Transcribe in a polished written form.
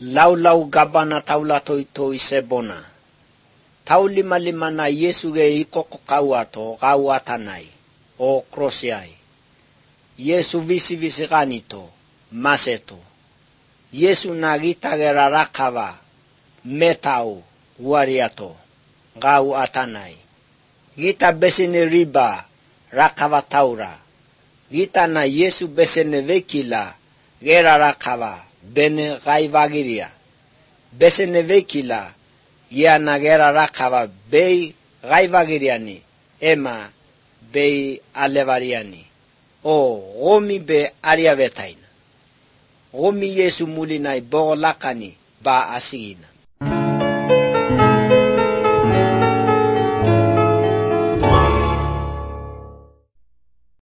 Laulau gabana taula toi sebona. Tau lima na Yesu ge ikoko kauato gauatanai o krosiai. Yesu visi ganito maseto. Yesu nagita gera rakava metau wariato gau atanai. Gita besene riba rakava taura. Gita na Yesu besene vekila gera rakava bene gaivagiria. Besene vekila ya na gera rakava bei gaivagiriani ema bei alevariani. O gomi be ariavetaina. Gomi Yesu mulinai bo lakani ba asigina.